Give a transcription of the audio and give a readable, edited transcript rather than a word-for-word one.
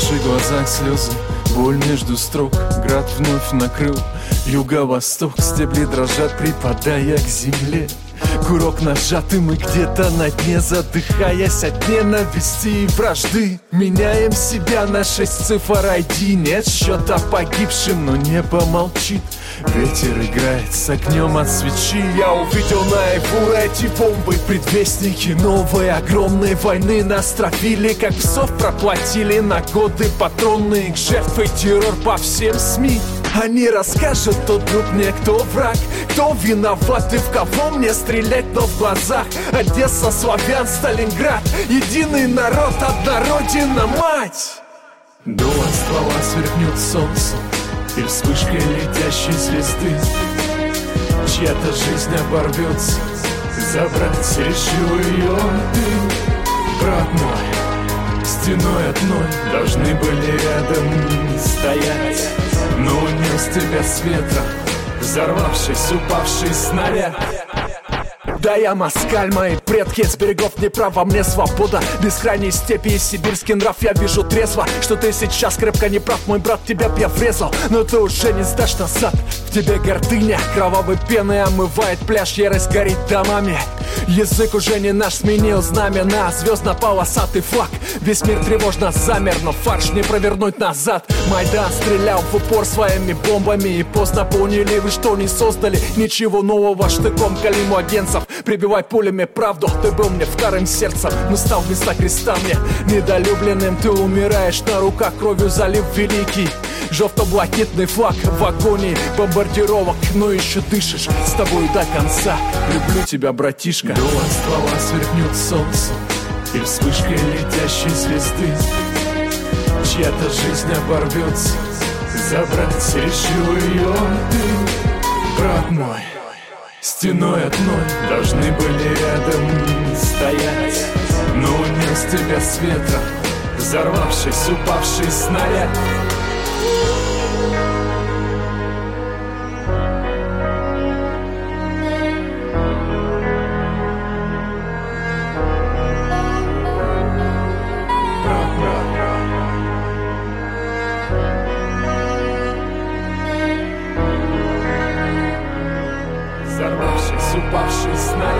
наших глазах слезы, боль между строк, град вновь накрыл юго-восток, стебли дрожат, припадая к земле. Курок нажат, и мы где-то на дне, задыхаясь от ненависти и вражды. Меняем себя на 6 цифр ID. Нет счета погибшим, но небо молчит. Ветер играет с огнем от свечи. Я увидел наяву эти бомбы, предвестники новой огромной войны. Нас травили, как псов проплатили на годы патронные. К жертве террор по всем СМИ. Они расскажут, кто друг мне, кто враг, кто виноват и в кого мне стрелять, но в глазах Одесса, Славян, Сталинград. Единый народ, одна родина, мать! До ствола сверкнет солнце и вспышкой летящей звезды чья-то жизнь оборвется, забрать решил ее ты, брат мой. Стеной одной должны были рядом стоять, но унес тебя с ветра взорвавшись, упавший снаряд. Да я москаль, мои предки с берегов Днепра, во мне свобода, бескрайней степи и сибирский нрав. Я вижу трезво, что ты сейчас крепко не прав, мой брат, тебя б я врезал, но ты уже не сдашь назад. В тебе гордыня, кровавой пеной омывает пляж, ярость горит домами. Язык уже не наш, сменил знамя на звездно-полосатый флаг. Весь мир тревожно замер, но фарш не провернуть назад. Майдан стрелял в упор своими бомбами, и поздно поняли вы, что не создали ничего нового. Штыком кали младенцев, прибивай пулями правду. Ты был мне вторым сердцем, но стал вместо креста мне недолюбленным. Ты умираешь на руках, кровью залив великий жовто-блакитный флаг в агонии бомбардировок, но еще дышишь, с тобой до конца. Люблю тебя, братишка. До ствола сверкнет солнце и вспышкой летящей звезды чья-то жизнь оборвется, забрать решил ее ты, брат мой. Стеной одной должны были рядом стоять, но унес тебя с ветра взорвавшись, упавший снаряд. Взорвавшись, упавший снаряд.